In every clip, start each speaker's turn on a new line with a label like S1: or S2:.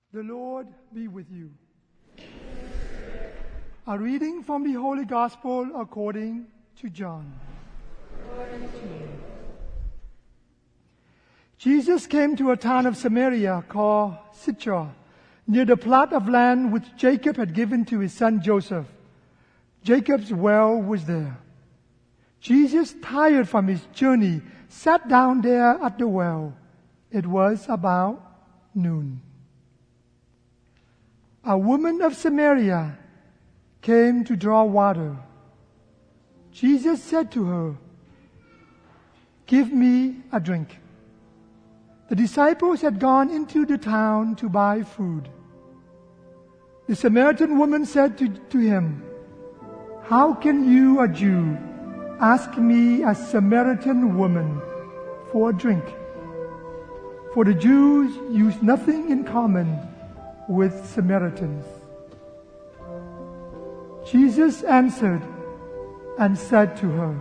S1: The Lord be with you. A reading from the Holy Gospel according to John. Glory to you. Jesus came to a town of Samaria called Sychar, near the plot of land which Jacob had given to his son Joseph. Jacob's well was there. Jesus, tired from his journey, sat down there at the well. It was about noon. A woman of Samaria came to draw water. Jesus said to her, "Give me a drink." The disciples had gone into the town to buy food. The Samaritan woman said to him, "How can you, a Jew, ask me, a Samaritan woman, for a drink?" For the Jews use nothing in common with Samaritans. Jesus answered and said to her,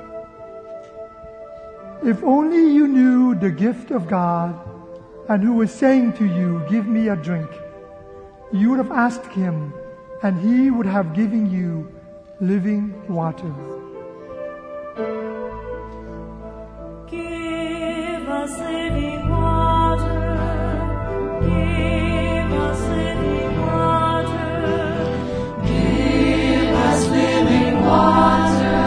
S1: "If only you knew the gift of God and who was saying to you, 'Give me a drink,' you would have asked him and he would have given you living water."
S2: Give us living water. Give us living water. Give us living water.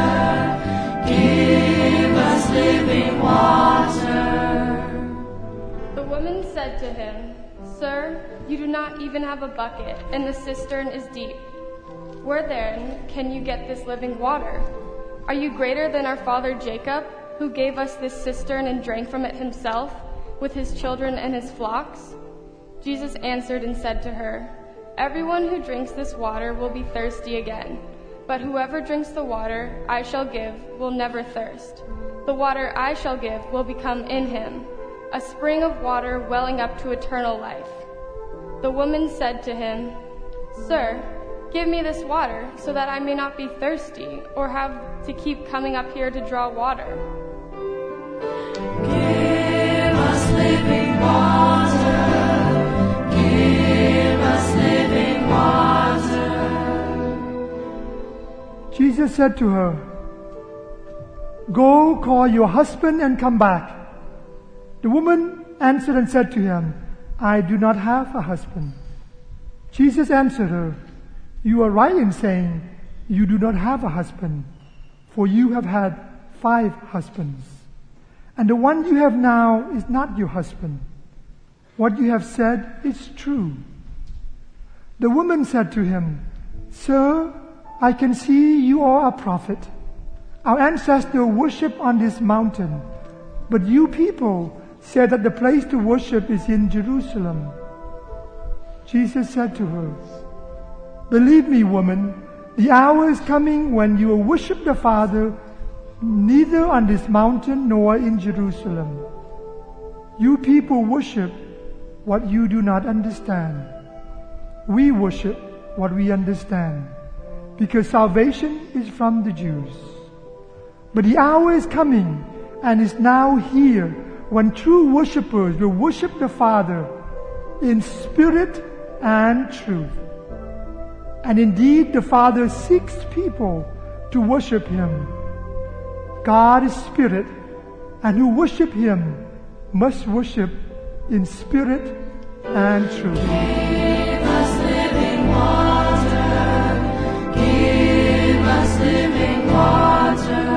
S2: Give us living water.
S3: The woman said to him, "Sir, you do not even have a bucket, and the cistern is deep. Where then can you get this living water? Are you greater than our father Jacob, who gave us this cistern and drank from it himself, with his children and his flocks?" Jesus answered and said to her, "Everyone who drinks this water will be thirsty again, but whoever drinks the water I shall give will never thirst. The water I shall give will become in him a spring of water welling up to eternal life." The woman said to him, "Sir, give me this water so that I may not be thirsty or have to keep coming up here to draw water."
S2: Give us living water. Give us living water.
S1: Jesus said to her, "Go, call your husband and come back." The woman answered and said to him, "I do not have a husband." Jesus answered her, "You are right in saying you do not have a husband, for you have had 5 husbands, and the one you have now is not your husband. What you have said is true." The woman said to him, "Sir, I can see you are a prophet. Our ancestors worshipped on this mountain, but you people say that the place to worship is in Jerusalem." Jesus said to her, "Believe me, woman, the hour is coming when you will worship the Father neither on this mountain nor in Jerusalem. You people worship what you do not understand. We worship what we understand, because salvation is from the Jews. But the hour is coming and is now here when true worshipers will worship the Father in spirit and truth. And indeed, the Father seeks people to worship him. God is spirit, and who worship him must worship in spirit and truth."
S2: Give us living water. Give us living water.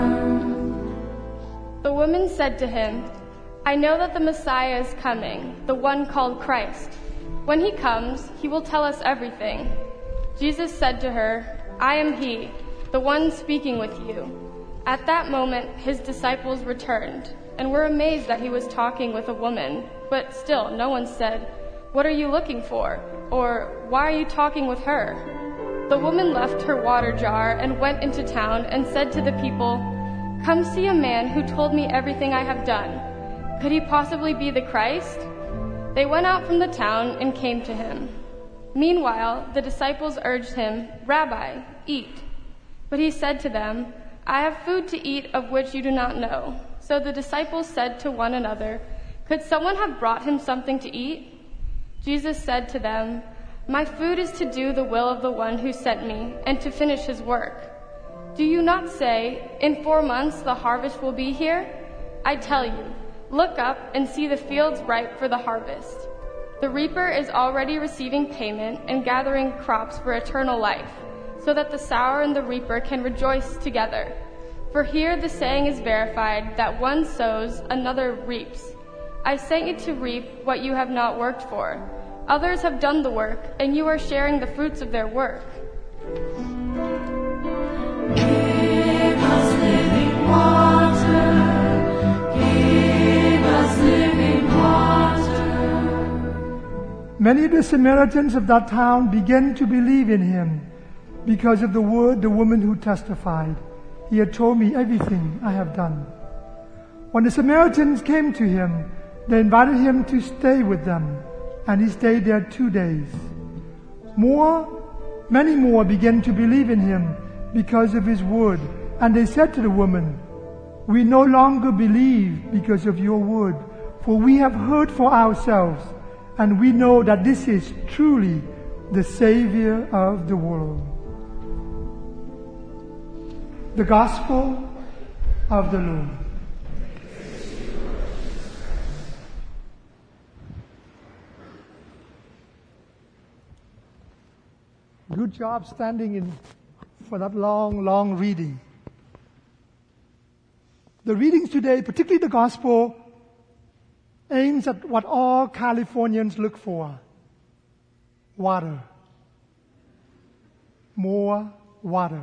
S3: The woman said to him, "I know that the Messiah is coming, the one called Christ. When he comes, he will tell us everything." Jesus said to her, "I am he, the one speaking with you." At that moment, his disciples returned and were amazed that he was talking with a woman, but still no one said, "What are you looking for?" or "Why are you talking with her?" The woman left her water jar and went into town and said to the people, "Come see a man who told me everything I have done. Could he possibly be the Christ?" They went out from the town and came to him. Meanwhile, the disciples urged him, "Rabbi, eat." But he said to them, "I have food to eat of which you do not know." So the disciples said to one another, "Could someone have brought him something to eat?" Jesus said to them, "My food is to do the will of the one who sent me and to finish his work. Do you not say, 'In 4 months the harvest will be here'? I tell you, look up and see the fields ripe for the harvest. The reaper is already receiving payment and gathering crops for eternal life, so that the sower and the reaper can rejoice together. For here the saying is verified that one sows, another reaps. I sent you to reap what you have not worked for. Others have done the work, and you are sharing the fruits of their work."
S2: Give us living water. Give us living water.
S1: Many of the Samaritans of that town began to believe in him because of the word the woman who testified, "He had told me everything I have done." When the Samaritans came to him, they invited him to stay with them, and he stayed there 2 days. Many more began to believe in him because of his word, and they said to the woman, "We no longer believe because of your word, for we have heard for ourselves, and we know that this is truly the Savior of the world." The Gospel of the Lord. Good job standing in for that long reading. The readings today, particularly the Gospel, aims at what all Californians look for: water. More water.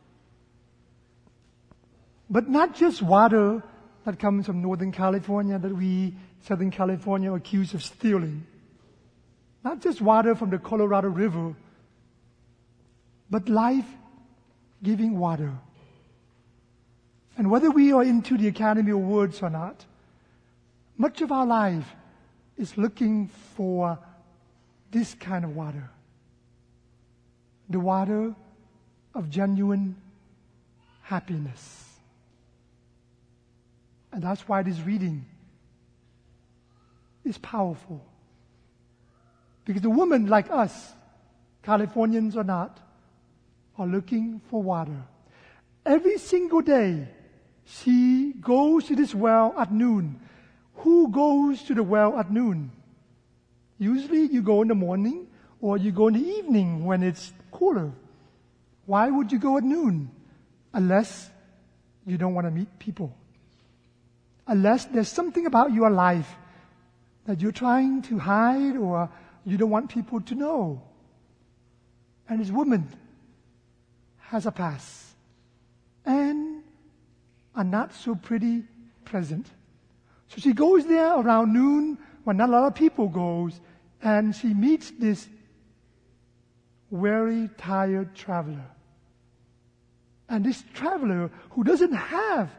S1: But not just water that comes from Northern California that we, Southern California, accuse of stealing. Not just water from the Colorado River, but life-giving water. And whether we are into the Academy Awards or not, much of our life is looking for this kind of water. The water of genuine happiness. And that's why this reading is powerful. Because the woman like us, Californians or not, are looking for water. Every single day, she goes to this well at noon. Who goes to the well at noon? Usually you go in the morning or you go in the evening when it's cooler. Why would you go at noon? Unless you don't want to meet people. Unless there's something about your life that you're trying to hide or you don't want people to know. And this woman has a past and a not so pretty present. So she goes there around noon when not a lot of people goes, and she meets this very tired traveler. And this traveler who doesn't have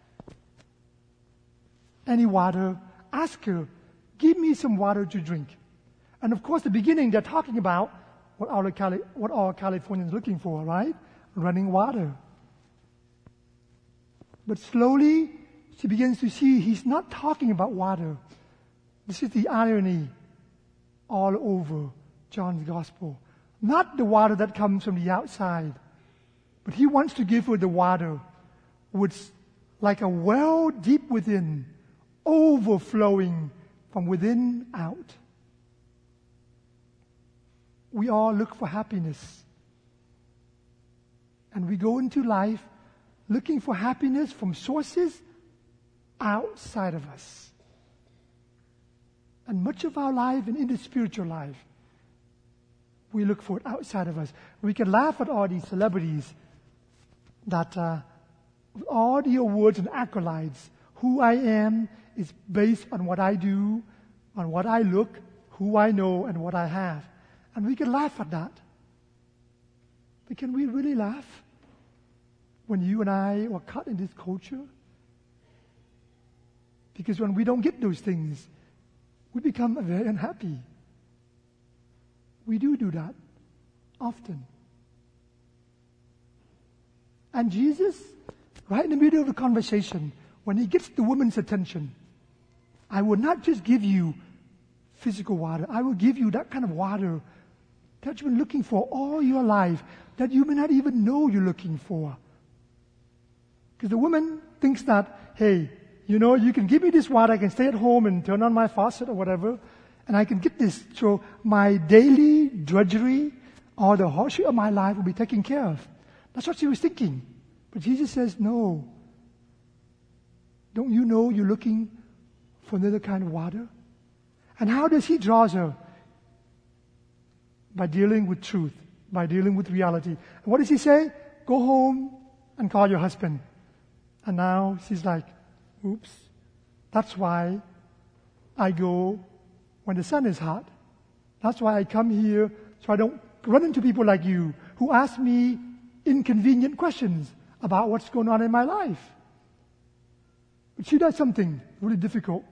S1: any water asks her, "Give me some water to drink." And of course, the beginning they're talking about what all Californians are looking for, right? Running water. But slowly, she begins to see he's not talking about water. This is the irony all over John's Gospel. Not the water that comes from the outside, but he wants to give her the water which, like a well deep within, overflowing from within out. We all look for happiness. And we go into life looking for happiness from sources outside of us. And much of our life and in the spiritual life, we look for it outside of us. We can laugh at all these celebrities that all the awards and accolades, who I am is based on what I do, on what I look, who I know, and what I have. And we can laugh at that. But can we really laugh when you and I are caught in this culture? Because when we don't get those things, we become very unhappy. We do that often. And Jesus, right in the middle of the conversation, when he gets the woman's attention, "I will not just give you physical water. I will give you that kind of water that you've been looking for all your life, that you may not even know you're looking for. Because the woman thinks that, hey, you can give me this water, I can stay at home and turn on my faucet or whatever, and I can get this, so my daily drudgery or the hardship of my life will be taken care of. That's what she was thinking. But Jesus says, no. Don't you know you're looking for another kind of water? And how does he draw her? By dealing with truth, by dealing with reality. And what does he say? Go home and call your husband. And now she's like, oops, that's why I go when the sun is hot. That's why I come here, so I don't run into people like you who ask me inconvenient questions about what's going on in my life. But she does something really difficult.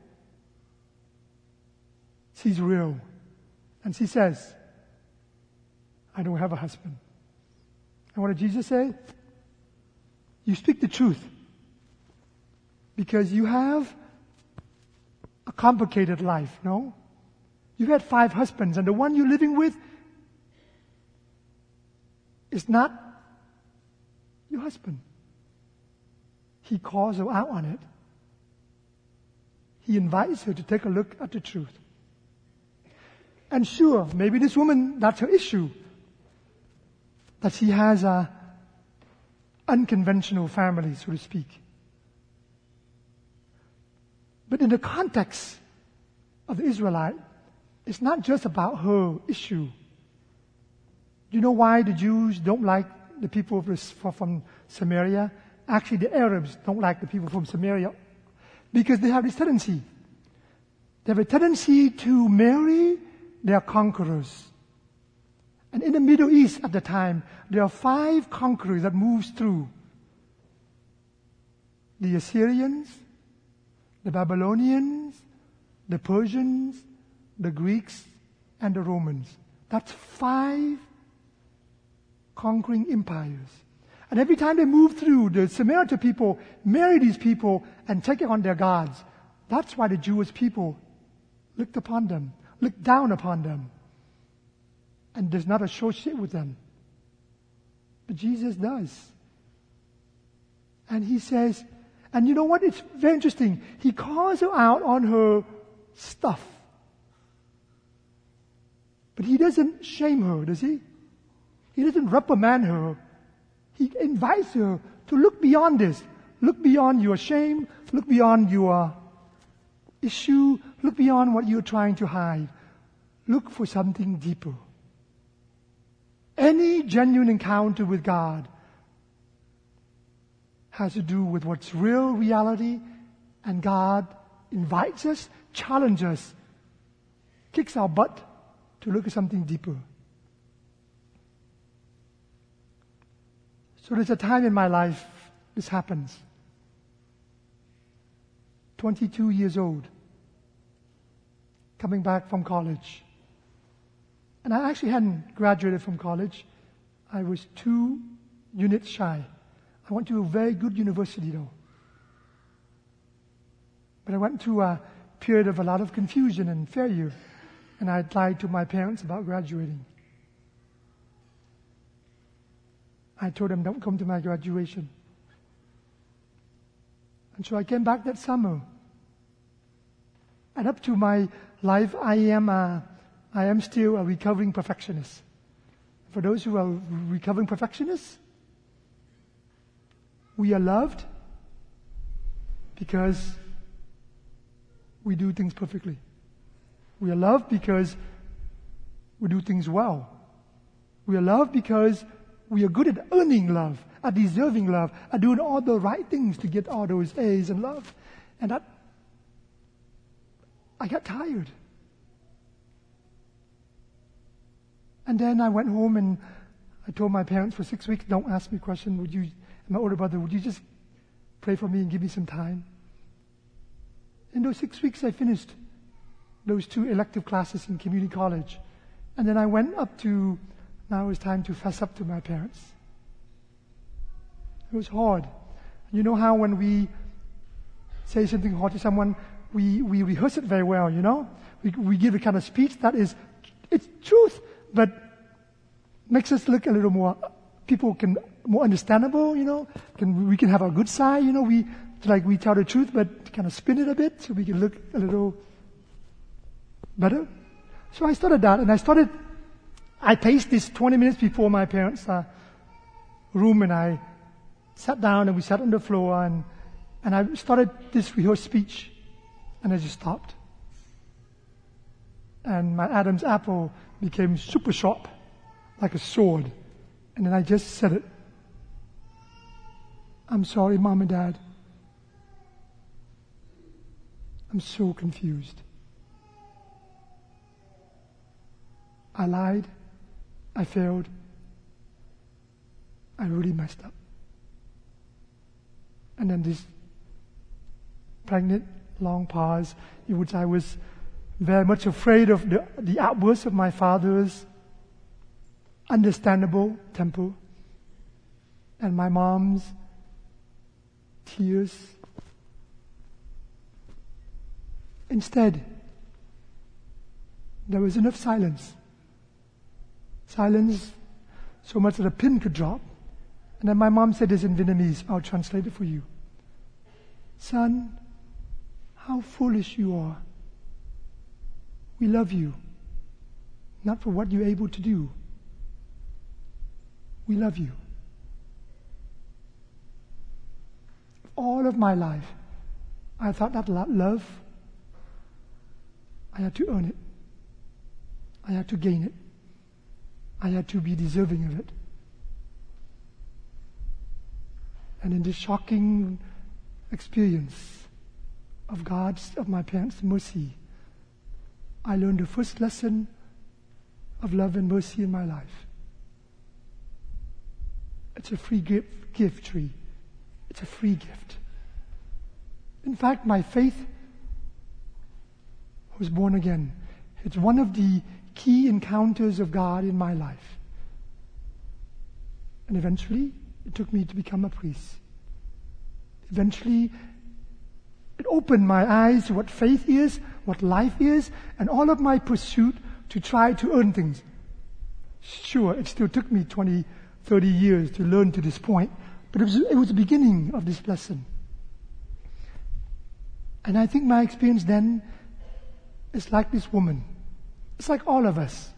S1: She's real. And she says, I don't have a husband. And what did Jesus say? You speak the truth. Because you have a complicated life, no? You've had 5 husbands, and the one you're living with is not your husband. He calls her out on it. He invites her to take a look at the truth. And sure, maybe this woman, that's her issue. That she has a unconventional family, so to speak. But in the context of the Israelite, it's not just about her issue. Do you know why the Jews don't like the people from Samaria? Actually, the Arabs don't like the people from Samaria because they have this tendency. They have a tendency to marry their conquerors. And in the Middle East at the time, there are 5 conquerors that moves through. The Assyrians, the Babylonians, the Persians, the Greeks, and the Romans. That's 5 conquering empires. And every time they move through, the Samaritan people marry these people and take it on their gods. That's why the Jewish people looked upon them, looked down upon them, and does not associate with them. But Jesus does. And he says, and you know what? It's very interesting. He calls her out on her stuff. But he doesn't shame her, does he? He doesn't reprimand her. He invites her to look beyond this. Look beyond your shame. Look beyond your issue. Look beyond what you're trying to hide. Look for something deeper. Any genuine encounter with God has to do with what's real reality, and God invites us, challenges us, kicks our butt to look at something deeper. So there's a time in my life this happens. 22 years old, coming back from college. And I actually hadn't graduated from college. I was 2 units shy. I went to a very good university though. But I went through a period of a lot of confusion and failure. And I lied to my parents about graduating. I told them, don't come to my graduation. And so I came back that summer. And up to my life, I am still a recovering perfectionist. For those who are recovering perfectionists, we are loved because we do things perfectly. We are loved because we do things well. We are loved because we are good at earning love, at deserving love, at doing all the right things to get all those A's in love. And that, I got tired. And then I went home and I told my parents for 6 weeks, don't ask me a question. My older brother, would you just pray for me and give me some time? In those 6 weeks, I finished those 2 elective classes in community college. And then I went up to, now it was time to fess up to my parents. It was hard. You know how when we say something hard to someone, we rehearse it very well, you know? we give a kind of speech that is, it's truth, but makes us look a little more, people can, more understandable, we can have a good side, we tell the truth, but kind of spin it a bit so we can look a little better. So I started that, and I paced this 20 minutes before my parents' room, and I sat down, and we sat on the floor, and I started this rehearsed speech, and I just stopped. And my Adam's apple became super sharp, like a sword. And then I just said it. I'm sorry, Mom and Dad. I'm so confused. I lied. I failed. I really messed up. And then this pregnant, long pause in which I was very much afraid of the outbursts of my father's understandable temper and my mom's tears. Instead, there was enough silence. Silence so much that a pin could drop. And then my mom said this in Vietnamese. I'll translate it for you. Son, how foolish you are. We love you, not for what you're able to do. We love you. All of my life, I thought that love, I had to earn it. I had to gain it. I had to be deserving of it. And in this shocking experience of my parents' mercy, I learned the first lesson of love and mercy in my life. It's a free gift tree. It's a free gift. In fact, my faith was born again. It's one of the key encounters of God in my life. And eventually, it took me to become a priest. Eventually, it opened my eyes to what faith is, what life is, and all of my pursuit to try to earn things. Sure, it still took me 20, 30 years to learn to this point, but it was the beginning of this lesson. And I think my experience then is like this woman. It's like all of us.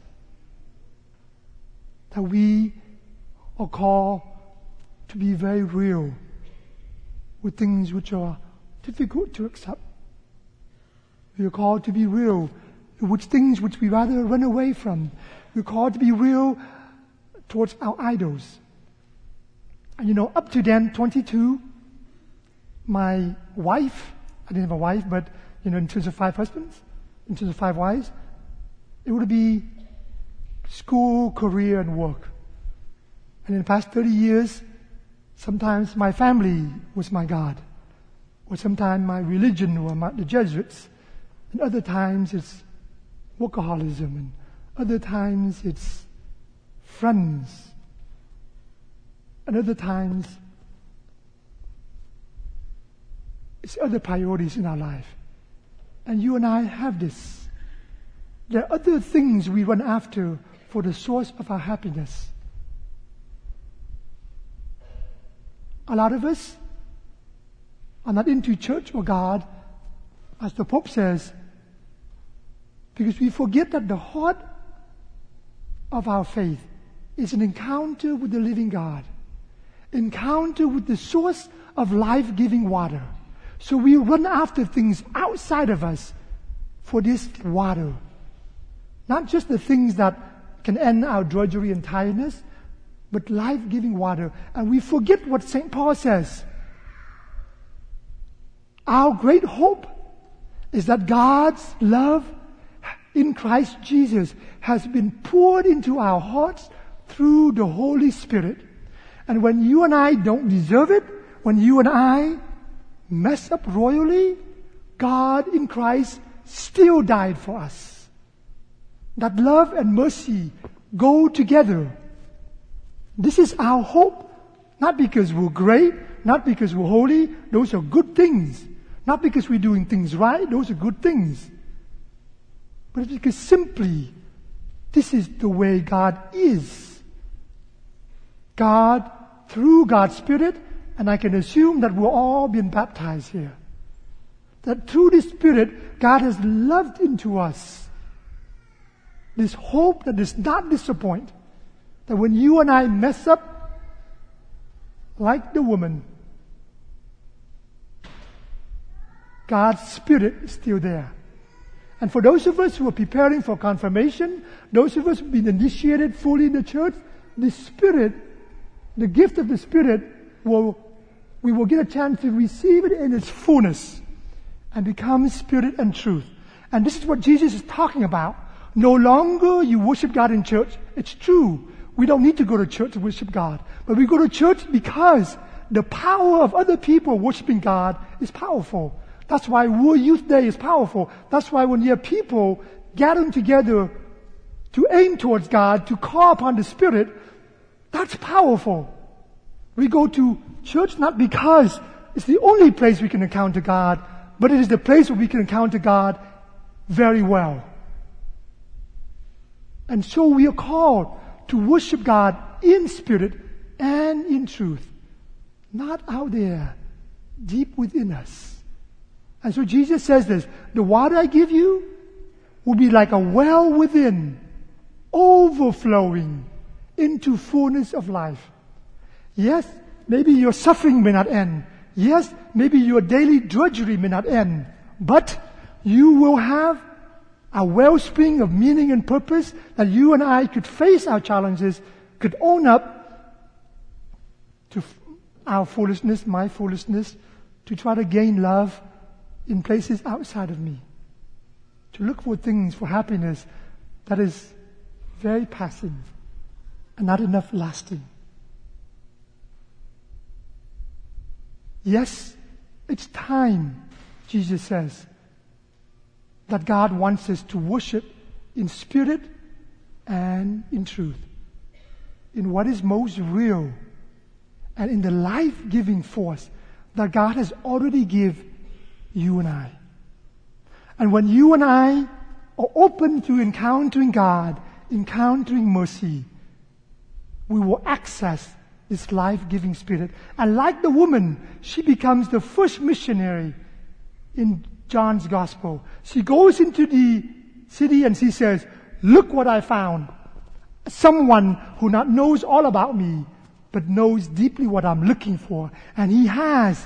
S1: That we are called to be very real with things which are difficult to accept. We are called to be real with things which we rather run away from. We're called to be real towards our idols. And up to then, 22, my wife, I didn't have a wife, but in terms of 5 husbands, in terms of 5 wives, it would be school, career, and work. And in the past 30 years, sometimes my family was my God. Or sometimes my religion or the Jesuits. And other times it's workaholism. And other times it's friends. And other times it's other priorities in our life. And you and I have this. There are other things we run after for the source of our happiness. A lot of us are not into church or God, as the Pope says, because we forget that the heart of our faith is an encounter with the living God, encounter with the source of life-giving water. So we run after things outside of us for this water. Not just the things that can end our drudgery and tiredness, but life-giving water. And we forget what St. Paul says. Our great hope is that God's love in Christ Jesus has been poured into our hearts through the Holy Spirit. And when you and I don't deserve it, when you and I mess up royally, God in Christ still died for us. That love and mercy go together. This is our hope, not because we're great, not because we're holy. Those are good things. Not because we're doing things right. Those are good things. but it's because simply this is the way God is. God, through God's Spirit, and I can assume that we're all being baptized here, that through the Spirit, God has loved into us this hope that does not disappoint, that when you and I mess up, like the woman, God's Spirit is still there. And for those of us who are preparing for confirmation, those of us who have been initiated fully in the church, the Spirit, the gift of the Spirit, we will get a chance to receive it in its fullness and become Spirit and truth. And this is what Jesus is talking about. No longer you worship God in church. It's true. We don't need to go to church to worship God. But we go to church because the power of other people worshiping God is powerful. That's why World Youth Day is powerful. That's why when you have people gathering together to aim towards God, to call upon the Spirit, that's powerful. We go to church not because it's the only place we can encounter God, but it is the place where we can encounter God very well. And so we are called to worship God in spirit and in truth. Not out there, deep within us. And so Jesus says this, the water I give you will be like a well within, overflowing into fullness of life. Yes, maybe your suffering may not end. Yes, maybe your daily drudgery may not end. But you will have a wellspring of meaning and purpose that you and I could face our challenges, could own up to our foolishness, my foolishness, to try to gain love in places outside of me. To look for things, for happiness that is very passive and not enough lasting. Yes, it's time, Jesus says, that God wants us to worship in spirit and in truth, in what is most real, and in the life-giving force that God has already given you and I. And when you and I are open to encountering God, encountering mercy, we will access this life-giving Spirit. And like the woman, she becomes the first missionary in John's Gospel. She goes into the city and she says, look what I found. Someone who not knows all about me, but knows deeply what I'm looking for. And he has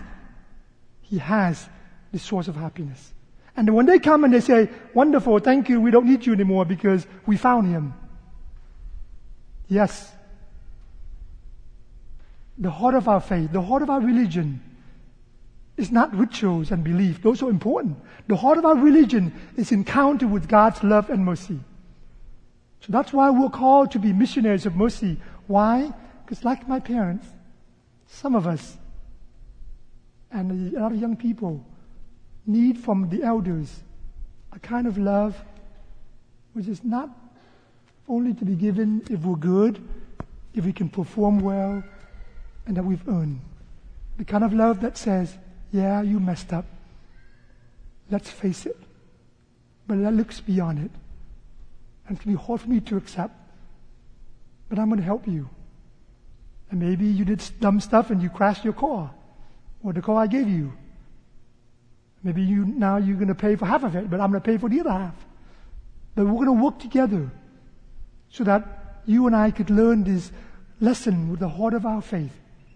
S1: the source of happiness. And when they come and they say, wonderful, thank you, we don't need you anymore because we found him. Yes. The heart of our faith, the heart of our religion is not rituals and belief. Those are important. The heart of our religion is encounter with God's love and mercy. So that's why we're called to be missionaries of mercy. Why? Because like my parents, some of us and a lot of young people need from the elders a kind of love which is not only to be given if we're good, if we can perform well, and that we've earned. The kind of love that says, yeah, you messed up. Let's face it. But that looks beyond it. And it can be hard for me to accept. But I'm going to help you. And maybe you did dumb stuff and you crashed your car. Or the car I gave you. Maybe now you're going to pay for half of it, but I'm going to pay for the other half. But we're going to work together so that you and I could learn this lesson with the heart of our faith.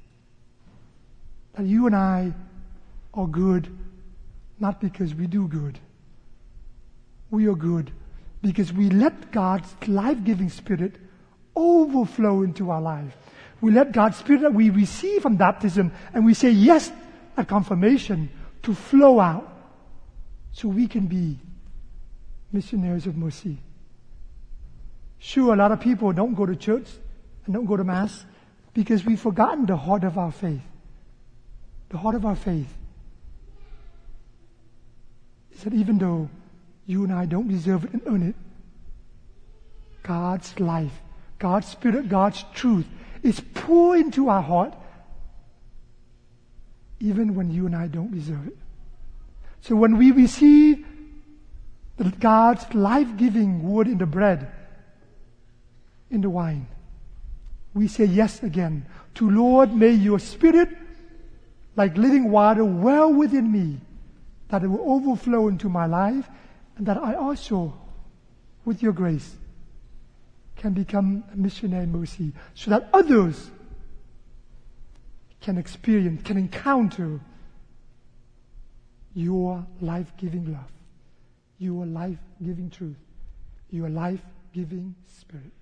S1: That you and I are good, not because we do good. We are good because we let God's life-giving Spirit overflow into our life. We let God's Spirit that we receive from baptism and we say yes at confirmation to flow out so we can be missionaries of mercy. Sure, a lot of people don't go to church and don't go to Mass because we've forgotten the heart of our faith. The heart of our faith is that even though you and I don't deserve it and earn it, God's life, God's Spirit, God's truth is poured into our heart even when you and I don't deserve it. So when we receive God's life-giving word in the bread, in the wine. We say yes again to Lord, may your Spirit, like living water, well within me, that it will overflow into my life, and that I also, with your grace, can become a missionary mercy, so that others can experience, can encounter your life-giving love, your life-giving truth, your life-giving Spirit.